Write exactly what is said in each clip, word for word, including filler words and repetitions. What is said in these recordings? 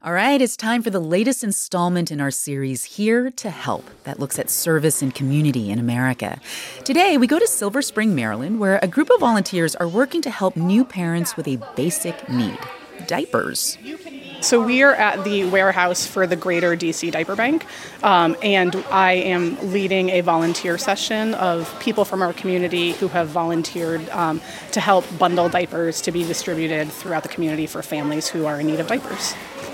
All right, it's time for the latest installment in our series, Here to Help, that looks at service and community in America. Today, we go to Silver Spring, Maryland, where a group of volunteers are working to help new parents with a basic need, diapers. So we are at the warehouse for the Greater D C Diaper Bank, um, and I am leading a volunteer session of people from our community who have volunteered um, to help bundle diapers to be distributed throughout the community for families who are in need of diapers.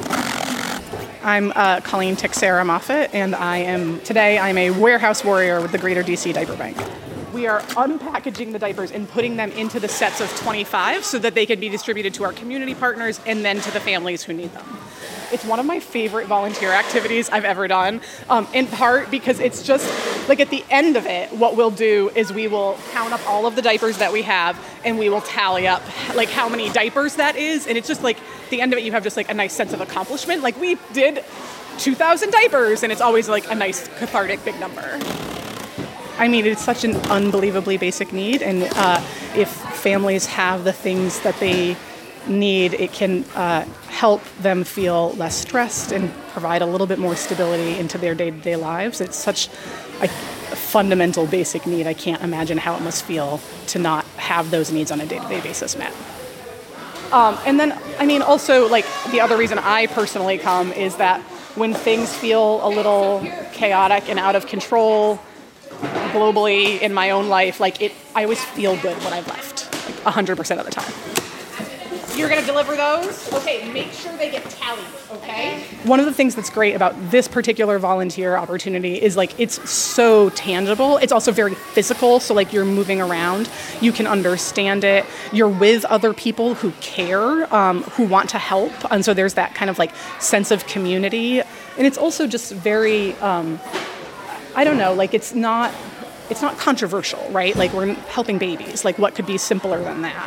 I'm uh, Colleen Tixera Moffett, and I am today I'm a warehouse warrior with the Greater D C Diaper Bank. We are unpackaging the diapers and putting them into the sets of twenty-five so that they can be distributed to our community partners and then to the families who need them. It's one of my favorite volunteer activities I've ever done, um, in part because it's just, like at the end of it, what we'll do is we will count up all of the diapers that we have and we will tally up like how many diapers that is. And it's just like, at the end of it, you have just like a nice sense of accomplishment. Like we did two thousand diapers, and it's always like a nice cathartic big number. I mean, it's such an unbelievably basic need, and uh, if families have the things that they need, it can uh, help them feel less stressed and provide a little bit more stability into their day-to-day lives. It's such a fundamental basic need. I can't imagine how it must feel to not have those needs on a day-to-day basis met. Um, and then, I mean, also, like, the other reason I personally come is that when things feel a little chaotic and out of control globally in my own life, like it, I always feel good when I've left, like one hundred percent of the time. You're going to deliver those? Okay, make sure they get tallied, okay? One of the things that's great about this particular volunteer opportunity is like it's so tangible. It's also very physical, so like you're moving around, you can understand it. You're with other people who care, um, who want to help, and so there's that kind of like sense of community. And it's also just very, um, I don't know, like it's not, it's not controversial, right? Like we're helping babies. Like what could be simpler than that?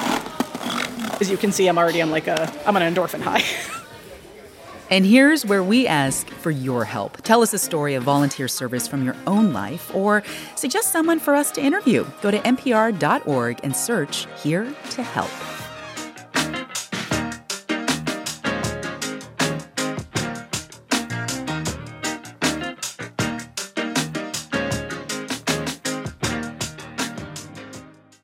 As you can see, I'm already on like a, I'm on an endorphin high. And here's where we ask for your help. Tell us a story of volunteer service from your own life, or suggest someone for us to interview. Go to N P R dot org and search Here to Help.